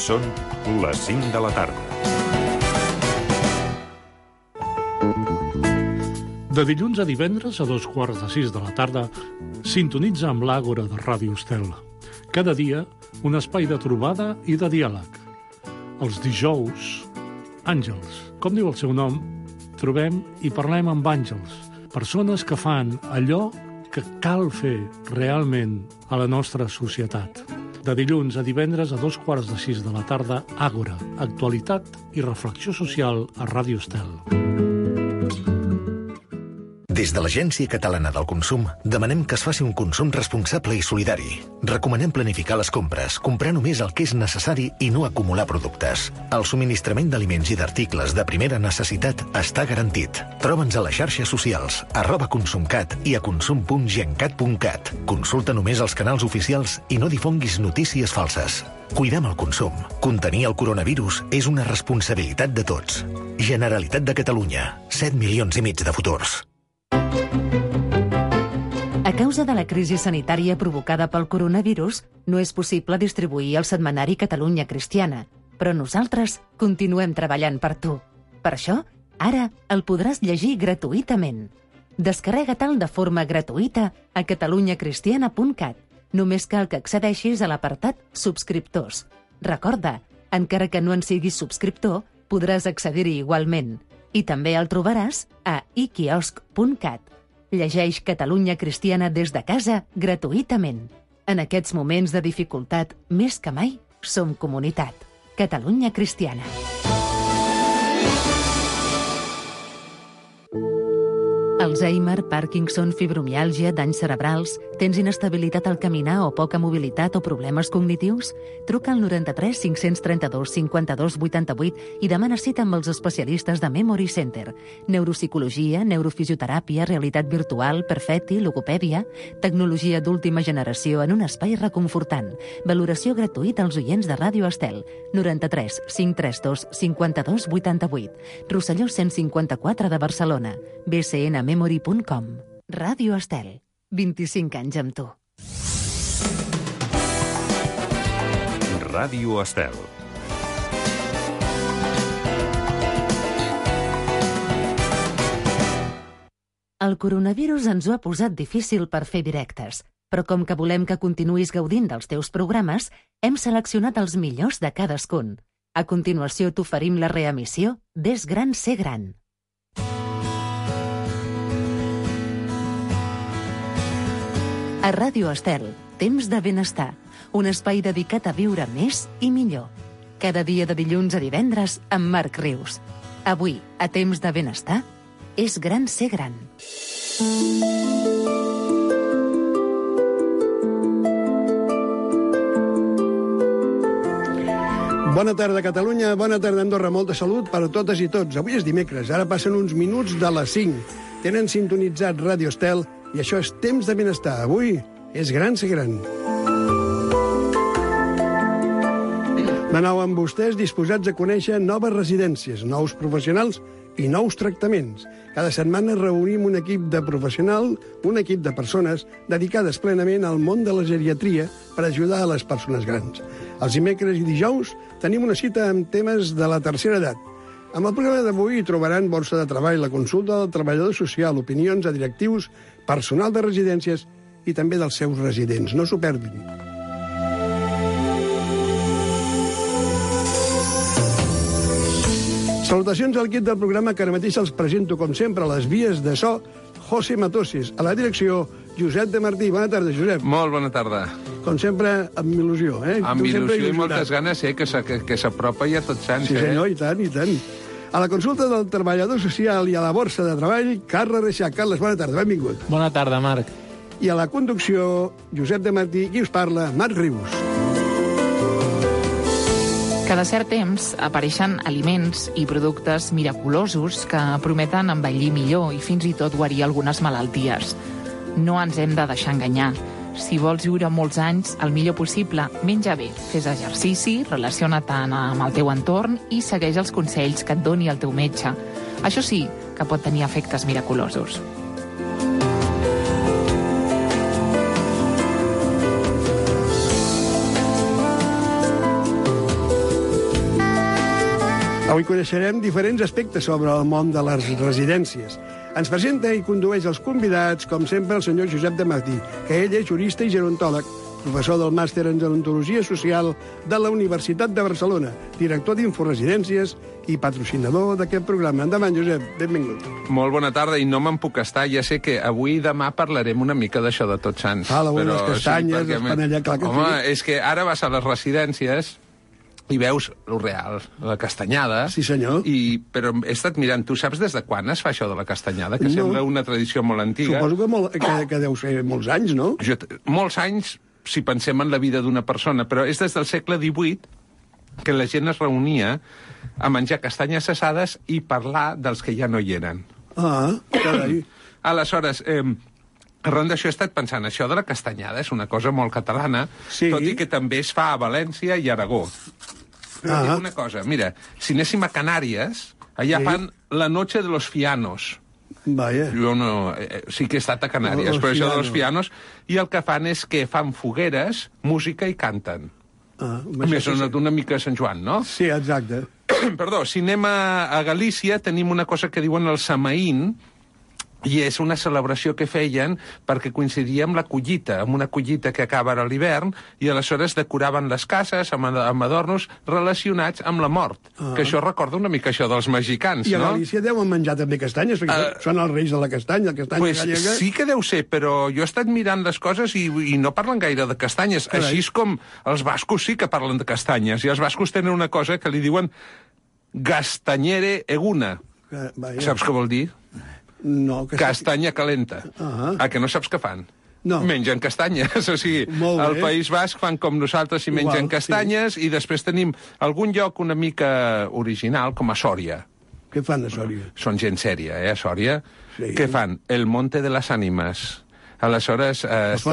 Són les 5 de la tarda. De dilluns a divendres, a 5:15 de la tarda, sintonitza amb l'Àgora de Ràdio Estel. Cada dia, un espai de trobada i de diàleg. Els dijous, àngels. Com diu el seu nom, trobem i parlem amb àngels, persones que fan allò que cal fer realment a la nostra societat. De dilluns a divendres, a 5:15 de la tarda, Àgora, actualitat i reflexió social a Ràdio Estel. Des de l'Agència Catalana del Consum demanem que es faci un consum responsable i solidari. Recomanem planificar les compres, comprar només el que és necessari i no acumular productes. El subministrament d'aliments i d'articles de primera necessitat està garantit. Troba'ns a les xarxes socials, @consumcat i a consum.gencat.cat. Consulta només els canals oficials i no difonguis notícies falses. Cuidem el consum. Contenir el coronavirus és una responsabilitat de tots. Generalitat de Catalunya. 7,5 milions de futurs. A causa de la crisi sanitària provocada pel coronavirus, no és possible distribuir el setmanari Catalunya Cristiana, però nosaltres continuem treballant per tu. Per això, ara el podràs llegir gratuïtament. Descarrega-te'l de forma gratuïta a catalunyacristiana.cat. Només cal que accedeixis a l'apartat Subscriptors. Recorda, encara que no en siguis subscriptor, podràs accedir-hi igualment. I també el trobaràs a iquiosc.cat. Llegeix Catalunya Cristiana des de casa gratuïtament. En aquests moments de dificultat, més que mai, som comunitat. Catalunya Cristiana. Alzheimer, Parkinson, fibromiàlgia, danys cerebrals... Tens inestabilitat al caminar o poca mobilitat o problemes cognitius? Truca al 93 532 52 88 i demana cita amb els especialistes de Memory Center. Neuropsicologia, neurofisioteràpia, realitat virtual, perfecti, logopèdia... Tecnologia d'última generació en un espai reconfortant. Valoració gratuïta als oients de Ràdio Estel. 93 532 52 88. Rosselló 154 de Barcelona. bcnmemory.com. Ràdio Estel. 25 anys amb tu. Ràdio Estel. El coronavirus ens ho ha posat difícil per fer directes, però com que volem que continuïs gaudint dels teus programes, hem seleccionat els millors de cadascun. A continuació t'oferim la reemissió d'És gran ser gran. A Ràdio Estel, Temps de Benestar, un espai dedicat a viure més i millor. Cada dia de dilluns a divendres amb Marc Rius. Avui, a Temps de Benestar, és gran ser gran. Bona tarda, Catalunya. Bona tarda, Andorra. Molta salut per a totes i tots. Avui és dimecres, ara passen uns minuts de les 5. Tenen sintonitzat Ràdio Estel i això és Temps de Benestar. Avui és gran ser gran. De nou amb vostès, disposats a conèixer noves residències, nous professionals i nous tractaments. Cada setmana reunim un equip de professional, un equip de persones dedicades plenament al món de la geriatria per ajudar a les persones grans. Els dimecres i dijous tenim una cita amb temes de la tercera edat. Amb el programa d'avui trobaran borsa de treball, la consulta del treballador social, opinions a directius, personal de residències i també dels seus residents. No s'ho perdin. Salutacions al equip del programa que ara mateix els presento, com sempre, a les vies de so, José Matossis. A la direcció, Josep de Martí. Bona tarda, Josep. Molt bona tarda. Com sempre, amb il·lusió, eh? Amb il·lusió i moltes ganes, que s'apropa ja tot sants, Sí, senyor, i tant, i tant. A la consulta del treballador social i a la borsa de treball, Carles Reixac. Carles, bona tarda, benvingut. Bona tarda, Marc. I a la conducció, Josep de Martí, qui us parla, Marc Rius. Cada cert temps apareixen aliments i productes miraculosos que prometen envellir millor i fins i tot guarir algunes malalties. No ens hem de deixar enganyar. Si vols viure molts anys, el millor possible, menja bé, fes exercici, relaciona't amb el teu entorn i segueix els consells que et doni el teu metge. Això sí, que pot tenir efectes miraculosos. Avui coneixerem diferents aspectes sobre el món de les residències. Ens presenta i condueix els convidats, com sempre, el senyor Josep de Martí, que ell és jurista i gerontòleg, professor del màster en gerontologia social de la Universitat de Barcelona, director d'Inforesidències i patrocinador d'aquest programa. Endavant, Josep, benvingut. Molt bona tarda, i no me'n puc estar. Ja sé que avui i demà parlarem una mica d'això de Tots Sants. Les castanyes, els panellets, clar que home, sí. És que ara vas a les residències i veus lo real, la castanyada. Sí, senyor. Però he estat mirant, tu saps des de quan es fa això de la castanyada? Que sembla una tradició molt antiga. Suposo que deu ser molts anys, no? Molts anys, si pensem en la vida d'una persona, però és des del segle XVIII que la gent es reunia a menjar castanyes assades i parlar dels que ja no hi eren. Ah, carai. Aleshores, arran d'això he estat pensant, això de la castanyada és una cosa molt catalana, sí, tot i que també es fa a València i Aragó. Però dic una cosa, mira, si anéssim a Canàries, allà fan la noche de los fianos. Vaya. Jo no... sí que he estat a Canàries, però això de los fianos, i el que fan és que fan fogueres, música i canten. Més o menys una mica Sant Joan, no? Sí, exacte. Perdó, si anem a Galícia, tenim una cosa que diuen el Samaín, i és una celebració que feien perquè coincidia amb la collita, amb una collita que acaba a l'hivern, i aleshores decoraven les cases amb adornos relacionats amb la mort. Que això recorda una mica això dels mexicans, no? I a Galícia deuen menjar també castanyes, perquè són els reis de la castanya, gallega. Sí que deu ser, però jo he estat mirant les coses i no parlen gaire de castanyes. Carai. Així com els bascos sí que parlen de castanyes, i els bascos tenen una cosa que li diuen gastanyere eguna. Saps què vol dir? No, castanya calenta. Que no saps què fan? No. Mengen castanyes. O sigui, al País Basc fan com nosaltres i mengen castanyes, i després tenim algun lloc una mica original, com a Sòria. Què fan a Sòria? Són gent sèria, a Sòria. Sí. Què fan? El Monte de les Ànimes. Aleshores,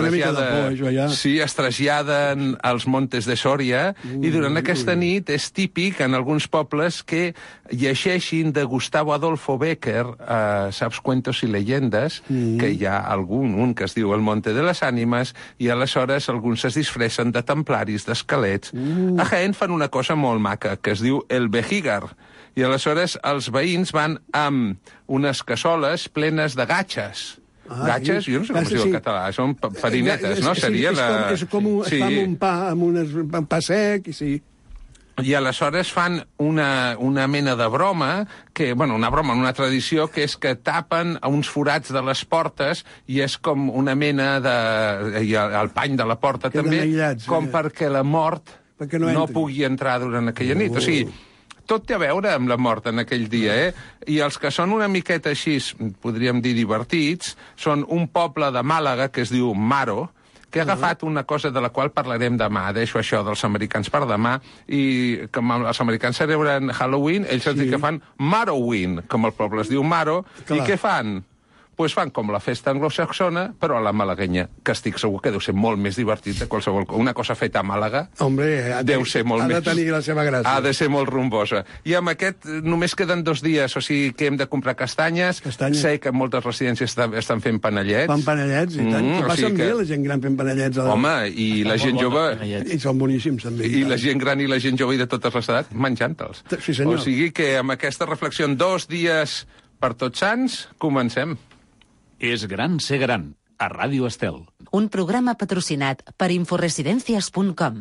es traslladen als Montes de Sòria, i durant aquesta nit és típic en alguns pobles que llegeixin de Gustavo Adolfo Bécquer, saps, Cuentos y Leyendas, que hi ha un que es diu El Monte de les Ànimes, i aleshores alguns es disfressen de templaris, d'esquelets. A Jaén fan una cosa molt maca, que es diu el Vejígar, i aleshores els veïns van amb unes cassoles plenes de gatxes. Gatxes? Jo no sé com es diu en català. Són farinetes, no? Seria la... És com un pa, amb un pa sec, i sí. I aleshores fan una mena de broma, una tradició, que és que tapen uns forats de les portes, i és com una mena de... i el pany de la porta també, com perquè la mort no pugui entrar durant aquella nit. O sigui, tot té a veure amb la mort en aquell dia, I els que són una miqueta així, podríem dir divertits, són un poble de Màlaga que es diu Maro, que ha agafat una cosa de la qual parlarem demà. Deixo això dels americans per demà, i com els americans celebren Halloween, ells ens diuen que fan Maroween, com el poble es diu Maro, i què fan? Pues fan com la festa anglosaxona, però a la malaguenya, que estic segur que deu ser molt més divertit de qualsevol... Una cosa feta a Màlaga deu ser molt més... Ha de tenir la seva gràcia. Ha de ser molt rumbosa. I amb aquest només queden 2 dies, o sigui que hem de comprar castanyes. Sé que moltes residències estan fent panellets. Fan panellets, i tant. Que passen bé la gent gran fent panellets. Home, i la gent jove... I són boníssims, també. I la gent gran i la gent jove i de totes les edats menjant-te'ls. Sí, senyor. O sigui que amb aquesta reflexió en 2 dies per Tots Sants, comencem. És gran ser gran, a Ràdio Estel. Un programa patrocinat per Inforesidències.com.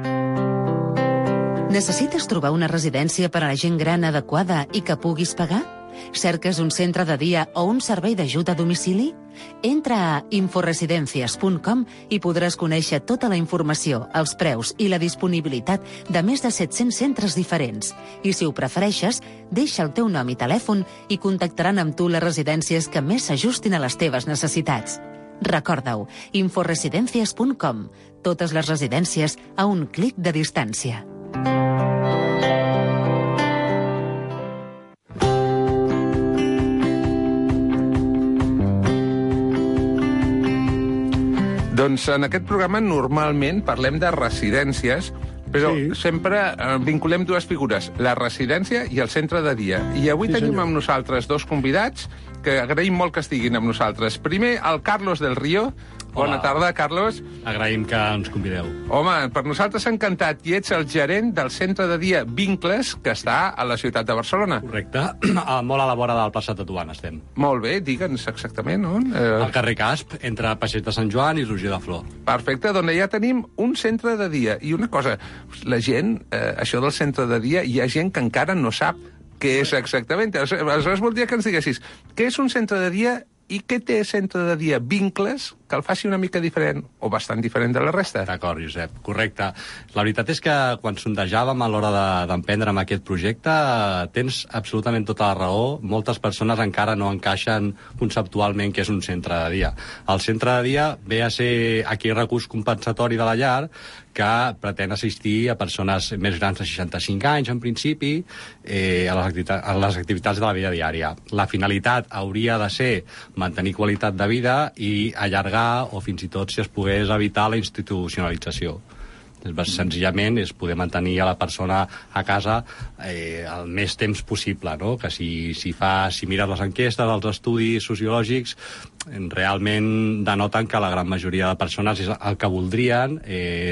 Necessites trobar una residència per a la gent gran adequada i que puguis pagar? Cerques un centre de dia o un servei d'ajut a domicili? Entra a Inforesidències.com i podràs conèixer tota la informació, els preus i la disponibilitat de més de 700 centres diferents. I si ho prefereixes, deixa el teu nom i telèfon i contactaran amb tu les residències que més s'ajustin a les teves necessitats. Recorda-ho, Inforesidències.com. Totes les residències a un clic de distància. Doncs en aquest programa normalment parlem de residències, però sempre vinculem 2 figures, la residència i el centre de dia. I avui tenim amb nosaltres 2 convidats que agraïm molt que estiguin amb nosaltres. Primer, el Carlos del Río. Bona tarda, Carlos. Agraïm que ens convideu. Home, per nosaltres s'ha encantat i ets el gerent del centre de dia Vincles, que està a la ciutat de Barcelona. Correcte. Molt a la vora del Plaça Tetuan estem. Molt bé, digue'ns exactament on. Al carrer Casp, entre Passeig de Sant Joan i Roger de Flor. Perfecte, d'on ja tenim un centre de dia. I una cosa, la gent, això del centre de dia, hi ha gent que encara no sap què és exactament. Aleshores voldria que ens diguessis què és un centre de dia i què té centre de dia Vincles que el faci una mica diferent, o bastant diferent de la resta. D'acord, Josep, correcte. La veritat és que quan sondejàvem a l'hora d'emprendre amb aquest projecte tens absolutament tota la raó. Moltes persones encara no encaixen conceptualment què és un centre de dia. El centre de dia ve a ser aquell recurs compensatori de la llar que pretén assistir a persones més grans de 65 anys, en principi, a les activitats de la vida diària. La finalitat hauria de ser mantenir qualitat de vida i allargar o fins i tot, si es pogués, evitar la institucionalització. Senzillament és poder mantenir a la persona a casa el més temps possible, no? Que si mires les enquestes, els estudis sociològics, realment denoten que la gran majoria de persones és el que voldrien,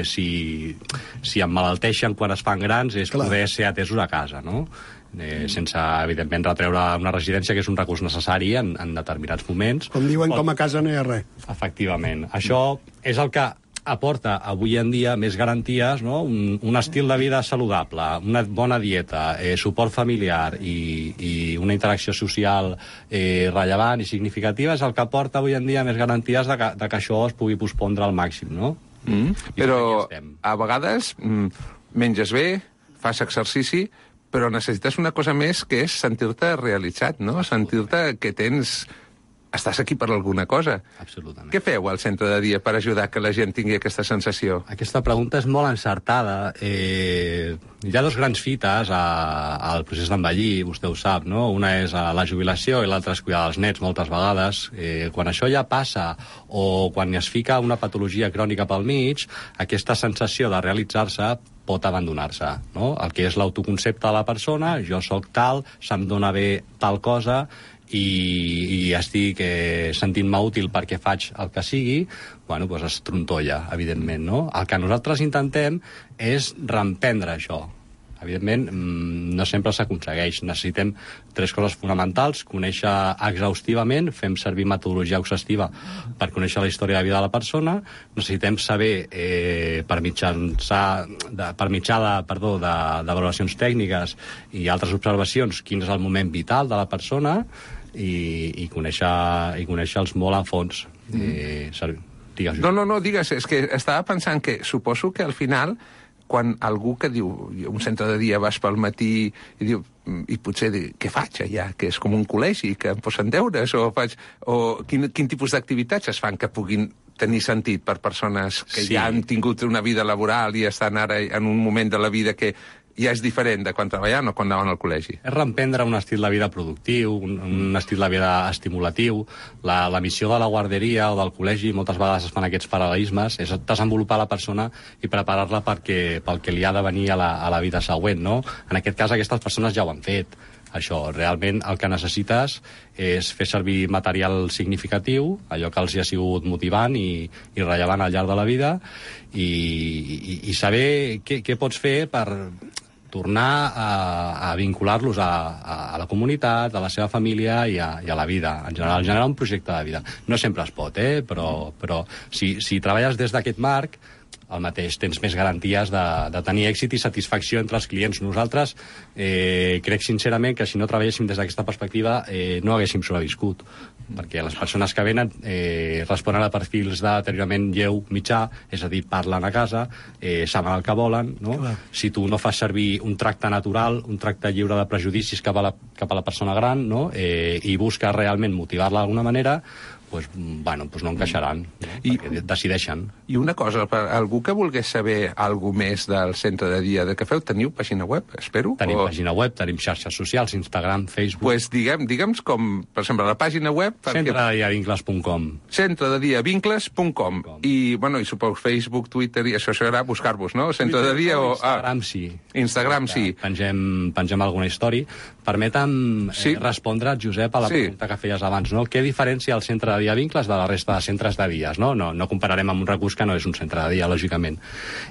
si emmalalteixen quan es fan grans, és poder ser atesos a casa, no? Sense, evidentment, retreure una residència, que és un recurs necessari en determinats moments. Com diuen, com a casa no hi ha res. Efectivament. Això és el que aporta avui en dia més garanties, no? Un estil de vida saludable, una bona dieta, suport familiar i una interacció social rellevant i significativa és el que aporta avui en dia més garanties de que això es pugui pospondre al màxim, no? Però a vegades menges bé, fas exercici, però necessites una cosa més, que és sentir-te realitzat, no? Sentir-te que estàs aquí per alguna cosa. Absolutament. Què feu al centre de dia per ajudar que la gent tingui aquesta sensació? Aquesta pregunta és molt encertada. Hi ha dos grans fites al procés d'envellir, vostè ho sap, no? Una és la jubilació i l'altra és cuidar dels nets, moltes vegades. Quan això ja passa, o quan es fica una patologia crònica pel mig, aquesta sensació de realitzar-se pot abandonar-se, no? El que és l'autoconcepte de la persona, jo sóc tal, se'm dona bé tal cosa, i estic sentint-me útil perquè faig el que sigui, bueno, doncs es trontolla, evidentment, no? El que nosaltres intentem és reemprendre això. Evidentment, no sempre s'aconsegueix. Necessitem 3 coses fonamentals: conèixer exhaustivament, fem servir metodologia exhaustiva per conèixer la història de vida de la persona, necessitem saber, per mitjà de valoracions tècniques i altres observacions, quin és el moment vital de la persona, i conèixer-los molt a fons. Digues. No, digues. És que estava pensant que suposo que al final, quan algú que diu, un centre de dia vas pel matí i diu, i potser què faig allà, que és com un col·legi, que em posen deures, o quin tipus d'activitats es fan que puguin tenir sentit per persones que ja han tingut una vida laboral i estan ara en un moment de la vida que ja és diferent de quan treballaven o quan anaven al col·legi. És reemprendre un estil de vida productiu, un estil de vida estimulatiu. La missió de la guarderia o del col·legi, moltes vegades es fan aquests paral·lelismes, és desenvolupar la persona i preparar-la pel que li ha de venir a la vida següent, no? En aquest cas, aquestes persones ja ho han fet. Això, realment el que necessites és fer servir material significatiu, allò que els hi ha sigut motivant i rellevant al llarg de la vida, i saber què pots fer per tornar a vincular-los a la comunitat, a la seva família i a la vida, en general un projecte de vida. No sempre es pot, però si treballes des d'aquest marc, el mateix, tens més garanties de tenir èxit i satisfacció entre els clients. Nosaltres crec sincerament que si no treballéssim des d'aquesta perspectiva no haguéssim sobreviscut, perquè les persones que venen responen a perfils de deteriorament lleu mitjà, és a dir, parlen a casa, saben el que volen, no? Si tu no fas servir un tracte natural, un tracte lliure de prejudicis cap a la persona gran, no? I busques realment motivar-la d'alguna manera, doncs no encaixaran, perquè decideixen. I una cosa, per algú que volgués saber alguna més del centre de dia de què feu, teniu pàgina web, espero? Tenim pàgina web, tenim xarxes socials, Instagram, Facebook... Doncs digue'ms com, per exemple, la pàgina web, Centredediavincles.com. Centredediavincles.com. I, bueno, i suposo Facebook, Twitter, i això serà buscar-vos, no? Centre de dia o... Instagram, sí. Instagram, sí. Pengem alguna història. Permetem respondre, Josep, a la pregunta que feies abans, no? Què diferencia el centre de dia Vincles de la resta de centres de dies, no? No compararem amb un recurs que no és un centre de dia, lògicament.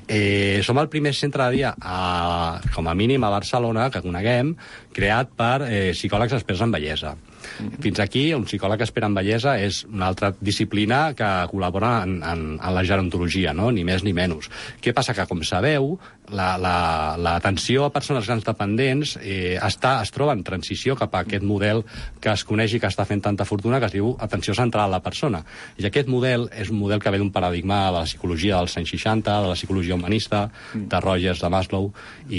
Som el primer centre de dia, com a mínim a Barcelona, que coneguem, creat per psicòlegs experts en bellesa. Fins aquí, un psicòleg expert en bellesa és una altra disciplina que col·labora en la gerontologia, no? Ni més ni menys. Què passa? Que, com sabeu, l'atenció a persones grans dependents es troba en transició cap a aquest model que es coneix i que està fent tanta fortuna, que es diu atenció central a la persona. I aquest model és un model que ve d'un paradigma de la psicologia dels anys 60, de la psicologia humanista, de Rogers, de Maslow,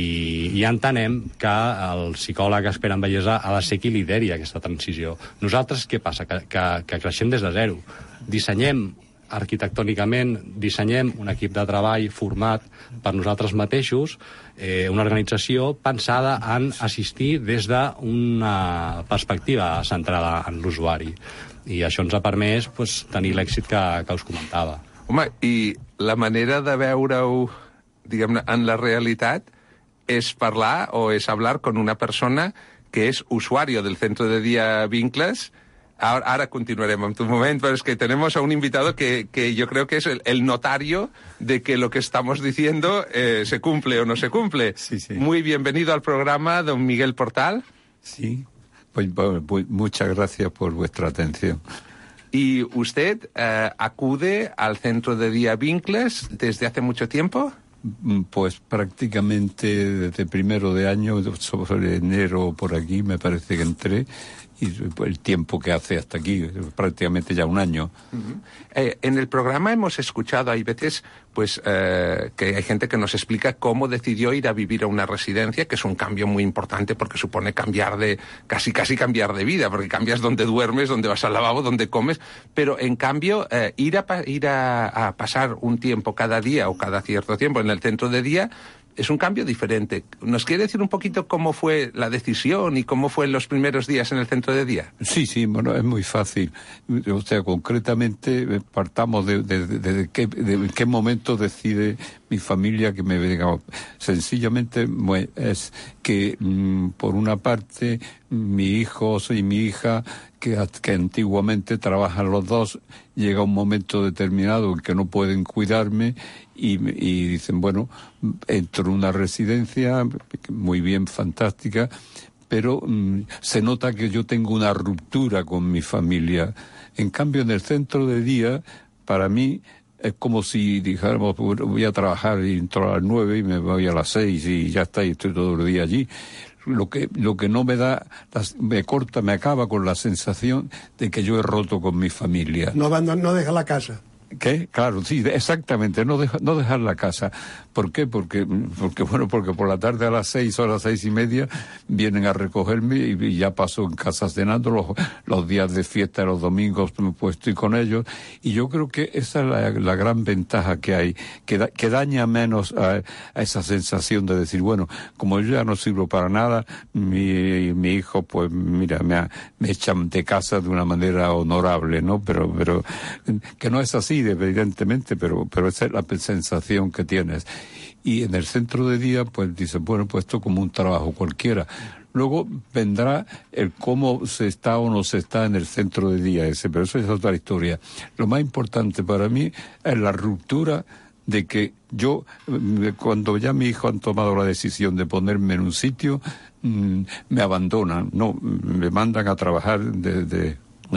i entenem que el psicòleg expert en bellesa ha de ser qui lideri aquesta transició. Nosaltres, què passa? Que creixem des de zero. Dissenyem arquitectònicament, dissenyem un equip de treball format per nosaltres mateixos, una organització pensada en assistir des d'una perspectiva centrada en l'usuari. I això ens ha permès tenir l'èxit que us comentava. Home, i la manera de veure-ho, diguem-ne, en la realitat és parlar o és hablar con una persona que es usuario del Centro de Día Vincles. Ahora continuaremos en tu momento, pero es que tenemos a un invitado que yo creo que es el notario de que lo que estamos diciendo se cumple o no se cumple. Sí. Muy bienvenido al programa, don Miguel Portal. Sí, pues muchas gracias por vuestra atención. ¿Y usted acude al Centro de Día Vincles desde hace mucho tiempo? Pues prácticamente desde primero de año, sobre enero por aquí, me parece que entré, y el tiempo que hace hasta aquí, prácticamente ya un año. En el programa hemos escuchado, hay veces, que hay gente que nos explica cómo decidió ir a vivir a una residencia, que es un cambio muy importante porque supone cambiar casi cambiar de vida, porque cambias donde duermes, donde vas al lavabo, donde comes, pero en cambio ir a pasar un tiempo cada día o cada cierto tiempo en el centro de día es un cambio diferente. ¿Nos quiere decir un poquito cómo fue la decisión y cómo fue en los primeros días en el centro de día? Sí, bueno, es muy fácil. O sea, concretamente partamos de qué momento decide mi familia que me venga. Sencillamente es que, por una parte, mi hijo y mi hija, que antiguamente trabajan los dos, llega un momento determinado en que no pueden cuidarme y dicen, bueno, entro en una residencia muy bien, fantástica, pero se nota que yo tengo una ruptura con mi familia. En cambio, en el centro de día, para mí, es como si dijéramos, voy a trabajar y entro a las 9 y me voy a las 6 y ya está, y estoy todo el día allí. Lo que no me da, me acaba con la sensación de que yo he roto con mi familia. No deja la casa. ¿Qué? Claro, sí, exactamente, no dejar la casa. ¿Por qué? Porque por la tarde a las 6 o a las 6:30 vienen a recogerme y ya paso en casa cenando los días de fiesta, los domingos, pues estoy con ellos. Y yo creo que esa es la gran ventaja que hay, que daña menos a esa sensación de decir, bueno, como yo ya no sirvo para nada, mi hijo, pues mira, me echan de casa de una manera honorable, ¿no? Pero que no es así, evidentemente, pero esa es la sensación que tienes. Y en el centro de día, pues dices, bueno, pues esto como un trabajo cualquiera. Luego vendrá el cómo se está o no se está en el centro de día ese, pero eso es otra historia. Lo más importante para mí es la ruptura de que yo, cuando ya mi hijo han tomado la decisión de ponerme en un sitio, me abandonan, no, me mandan a trabajar de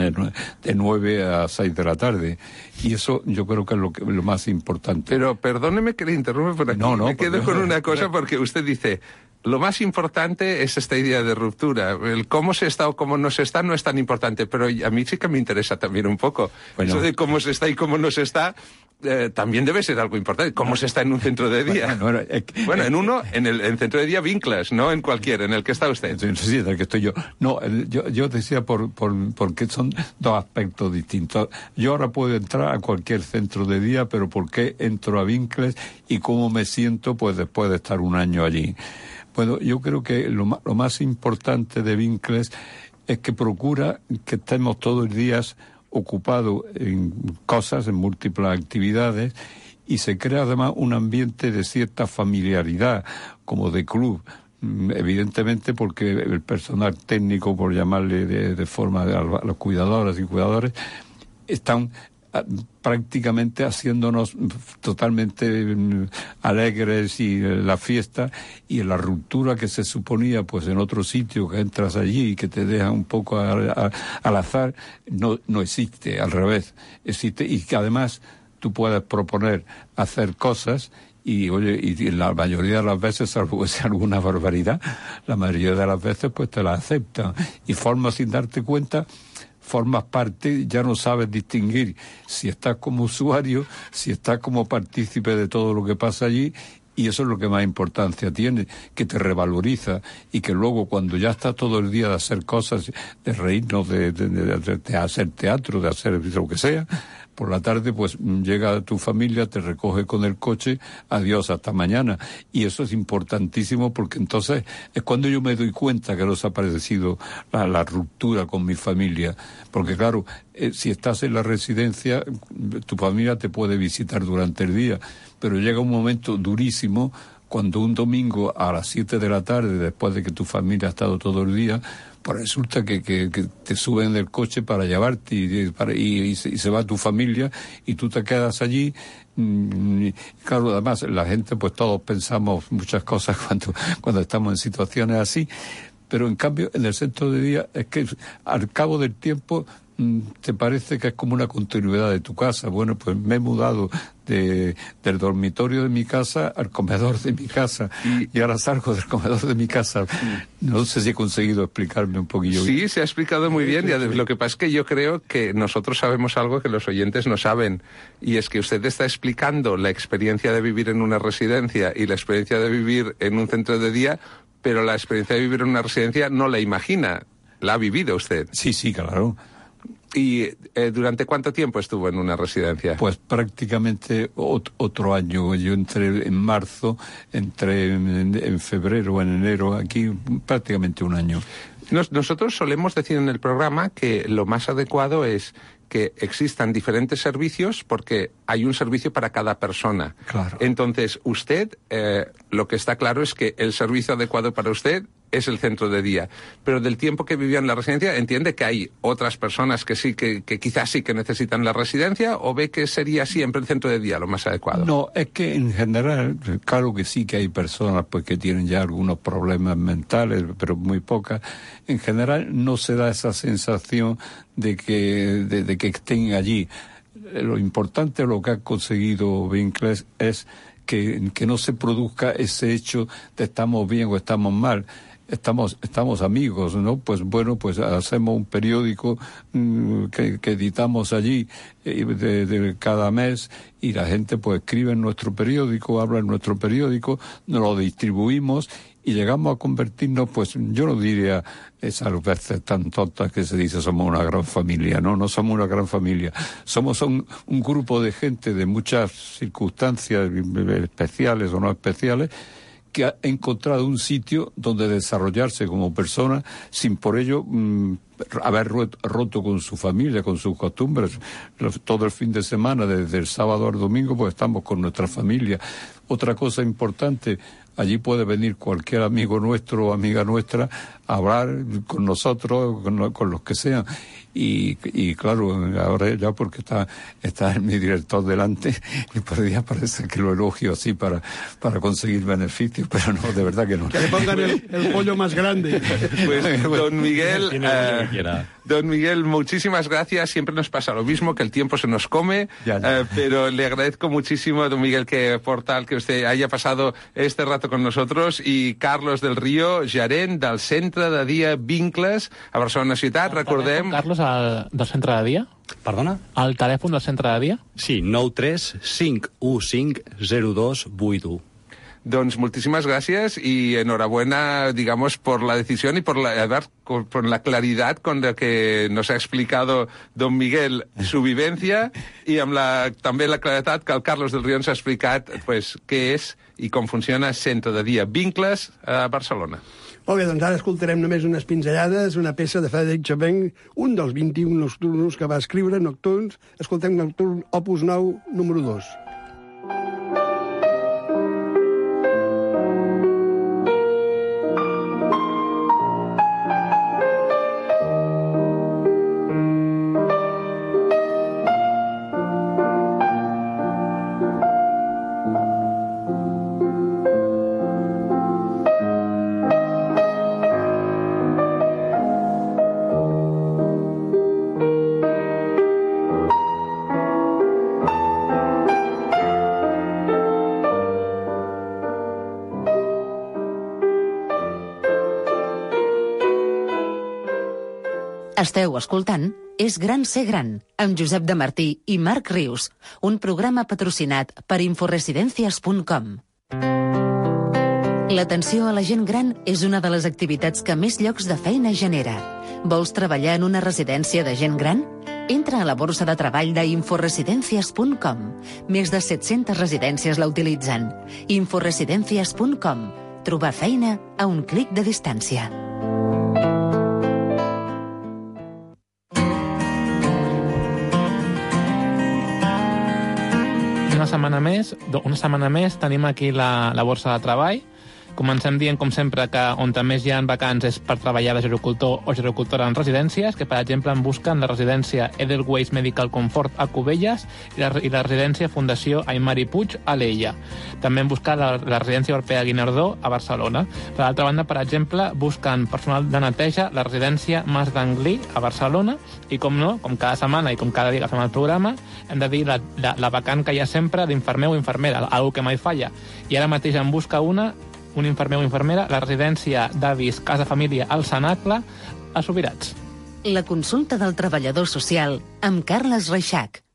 9 a 6 de la tarde. Y eso yo creo que es lo más importante. Pero perdóneme que le interrumpa por aquí. No, me quedo con una cosa, porque usted dice, lo más importante es esta idea de ruptura. El cómo se está o cómo no se está no es tan importante, pero a mí sí que me interesa también un poco. Bueno, eso de cómo se está y cómo no se está, también debe ser algo importante. ¿Cómo se está en un centro de día? En el centro de día Vincles, no en cualquiera, en el que está usted. Sí, en el que estoy yo. No, yo decía porque son dos aspectos distintos. Yo ahora puedo entrar a cualquier centro de día, pero ¿por qué entro a Vincles y cómo me siento pues después de estar un año allí? Bueno, yo creo que lo más importante de Vincles es que procura que estemos todos los días ocupados en cosas, en múltiples actividades, y se crea además un ambiente de cierta familiaridad, como de club. Evidentemente porque el personal técnico, por llamarle de forma a los cuidadoras y cuidadores, están prácticamente haciéndonos totalmente alegres, y la fiesta y la ruptura que se suponía pues en otro sitio, que entras allí y que te deja un poco al azar, no existe, al revés, existe, y que además tú puedes proponer hacer cosas. Y oye, y la mayoría de las veces, salvo que sea alguna barbaridad, la mayoría de las veces pues te la aceptan, y formas sin darte cuenta, formas parte, ya no sabes distinguir si estás como usuario, si estás como partícipe de todo lo que pasa allí. Y eso es lo que más importancia tiene, que te revaloriza, y que luego cuando ya estás todo el día de hacer cosas, de reírnos, de hacer teatro, de hacer lo que sea, por la tarde pues llega tu familia, te recoge con el coche, adiós, hasta mañana. Y eso es importantísimo, porque entonces es cuando yo me doy cuenta que nos ha parecido la ruptura con mi familia. Porque claro, si estás en la residencia, tu familia te puede visitar durante el día, pero llega un momento durísimo cuando un domingo a las 7 de la tarde, después de que tu familia ha estado todo el día, pues resulta que te suben del coche para llevarte y se va tu familia y tú te quedas allí. Claro, además la gente, pues todos pensamos muchas cosas cuando estamos en situaciones así, pero en cambio en el centro de día es que al cabo del tiempo te parece que es como una continuidad de tu casa. Bueno, pues me he mudado del dormitorio de mi casa al comedor de mi casa, y ahora salgo del comedor de mi casa. No sé si he conseguido explicarme un poquillo. Sí, se ha explicado muy bien, y lo que pasa es que yo creo que nosotros sabemos algo que los oyentes no saben, y es que usted está explicando la experiencia de vivir en una residencia y la experiencia de vivir en un centro de día, pero la experiencia de vivir en una residencia no la imagina, la ha vivido usted. Sí, claro. ¿Y durante cuánto tiempo estuvo en una residencia? Pues prácticamente otro año. Yo entré en marzo, entré en febrero, en enero, aquí prácticamente un año. Nosotros solemos decir en el programa que lo más adecuado es que existan diferentes servicios, porque hay un servicio para cada persona. Claro. Entonces, usted, lo que está claro es que el servicio adecuado para usted es el centro de día. Pero del tiempo que vivía en la residencia, ¿entiende que hay otras personas que sí, que quizás sí que necesitan la residencia, o ve que sería siempre el centro de día lo más adecuado? No, es que en general, claro que sí que hay personas pues que tienen ya algunos problemas mentales, pero muy pocas. En general no se da esa sensación de que estén allí. Lo importante, lo que ha conseguido Vincles, es que no se produzca ese hecho de estamos bien o estamos mal. Estamos amigos, ¿no? Pues bueno, pues hacemos un periódico que editamos allí de cada mes, y la gente pues escribe en nuestro periódico, habla en nuestro periódico, nos lo distribuimos, y llegamos a convertirnos, pues yo no diría esas veces tan tontas que se dice somos una gran familia. No somos una gran familia. Somos un grupo de gente de muchas circunstancias especiales o no especiales, que ha encontrado un sitio donde desarrollarse como persona sin por ello haber roto con su familia, con sus costumbres. Todo el fin de semana, desde el sábado al domingo, pues estamos con nuestra familia. Otra cosa importante, allí puede venir cualquier amigo nuestro o amiga nuestra a hablar con nosotros, con los que sean. Y claro, ahora ya porque está mi director delante, y por día parece que lo elogio así para conseguir beneficios, pero no, de verdad que no. Que le pongan el pollo más grande. Pues, don Miguel, muchísimas gracias. Siempre nos pasa lo mismo, que el tiempo se nos come, pero le agradezco muchísimo, don Miguel, que usted haya pasado este rato con nosotros. Y Carlos del Río, gerent del Centre de Dia Vincles a Barcelona Ciutat. Recordem... Carlos, del centre de dia? Perdona? El telèfon del centre de dia? Sí, 93 515 0281. Doncs muchísimas gracias y enhorabuena, digamos, por la decisión y por la claridad con la que nos ha explicado don Miguel su vivencia y també la claredat que el Carlos del Río ens ha explicat pues, què és i com funciona Centre de Dia Vincles a Barcelona. Molt bé, doncs ara escoltarem només unes pinzellades, una peça de Frédéric Chopin, un dels 21 nocturnos que va escriure, nocturns. Escoltem Nocturn Opus 9, número 2. Esteu escoltant És gran ser gran, amb Josep de Martí i Marc Rius, un programa patrocinat per inforesidencias.com. L'atenció a la gent gran és una de les activitats que més llocs de feina genera. Vols treballar en una residència de gent gran? Entra a la borsa de treball d'inforesidencias.com. Més de 700 residències la utilitzen. Inforesidencias.com. Trobar feina a un clic de distància. Una setmana més tenim aquí la borsa de treball. Comencem dient, com sempre, que on més hi ha vacants és per treballar de gerocultor o gerocultora en residències, que, per exemple, en busquen la residència Edelweiss Medical Comfort a Cubelles i la residència Fundació Aymari Puig a L'Ella. També en busquen la residència Orpea Guinardó a Barcelona. Per l'altra banda, per exemple, busquen personal de neteja la residència Mas d'Anglí a Barcelona i, com no, com cada setmana i com cada dia que fem el programa, hem de dir la vacant que hi ha sempre d'infermer o infermera, algo que mai falla. I ara mateix en busca un infermer o infermera, la residència d'avis Casa Família al Cenacle, a Subirats. La consulta del treballador social amb Carles Reixac.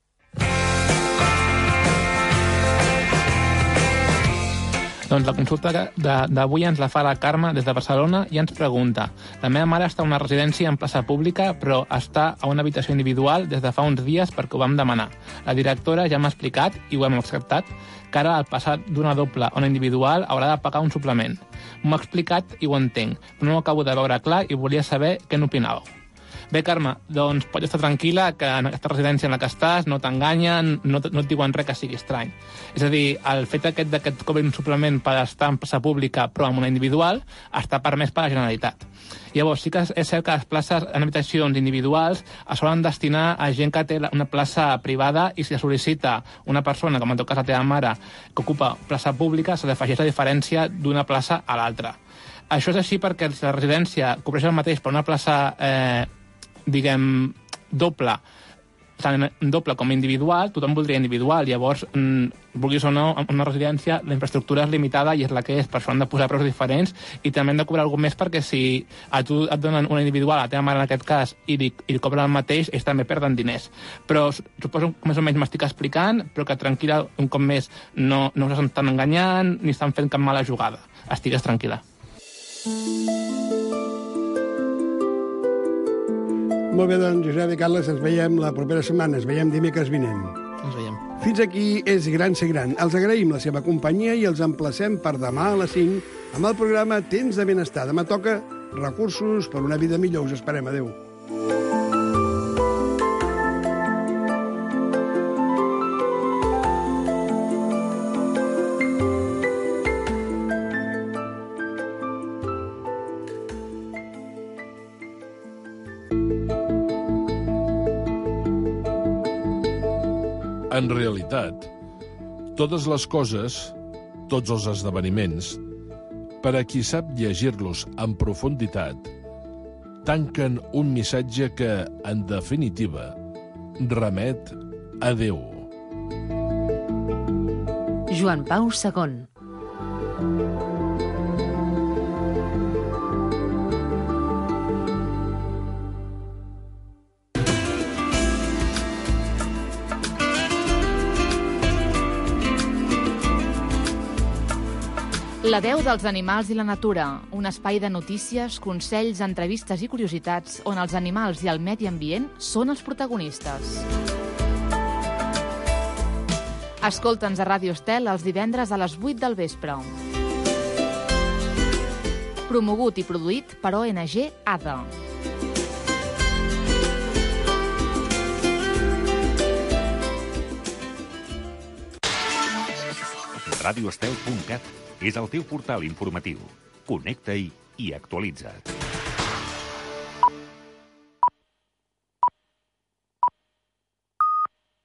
Doncs la consulta d'avui ens la fa la Carme des de Barcelona i ens pregunta: la meva mare està a una residència en plaça pública, però està a una habitació individual des de fa uns dies perquè ho vam demanar. La directora ja m'ha explicat, i ho hem acceptat, que ara al passar d'una doble a una individual haurà de pagar un suplement. M'ho ha explicat i ho entenc, però no ho acabo de veure clar i volia saber què n'opinàveu. Bé, Carme, doncs pots estar tranquil·la que en aquesta residència en la que estàs no t'enganyen, no et diuen res que sigui estrany. És a dir, el fet aquest que et cobrin un suplement per estar en plaça pública però en una individual està permès per la Generalitat. Llavors, sí que és cert que les places en habitacions individuals es solen destinar a gent que té una plaça privada i si es sol·licita una persona, com en tot cas la teva mare, que ocupa plaça pública, se li afegeix la diferència d'una plaça a l'altra. Això és així perquè si la residència cobreix el mateix per una plaça diguem, doble, tant doble com individual, tothom voldria individual. Llavors, vulguis o no, en una residència la infraestructura és limitada i és la que és, per això han de posar preus diferents i també han de cobrar alguna més perquè si a tu et donen una individual, a la teva mare en aquest cas, i li cobren el mateix, ells també perden diners. Però suposo que més o menys m'estic explicant, però que tranquil·la, un cop més, no us estan enganyant ni estan fent cap mala jugada. Estigues tranquil·la. Molt bé, doncs, Josep i Carles, ens veiem la propera setmana. Ens veiem dimecres vinent. Ens veiem. Fins aquí És gran ser gran. Els agraïm la seva companyia i els emplacem per demà a les 5 amb el programa Temps de Benestar. Demà toca recursos per una vida millor. Us esperem. Adéu. En realitat, totes les coses, tots els esdeveniments, per a qui sap llegir-los en profunditat, tanquen un missatge que, en definitiva, remet a Déu. Joan Pau II. La veu dels animals i la natura, un espai de notícies, consells, entrevistes i curiositats on els animals i el medi ambient són els protagonistes. Escolta'ns a Ràdio Estel els divendres a les 8 del vespre. Promogut i produït per ONG ADA. radioestel.cat és el teu portal informatiu. Connecta-hi i actualitza't.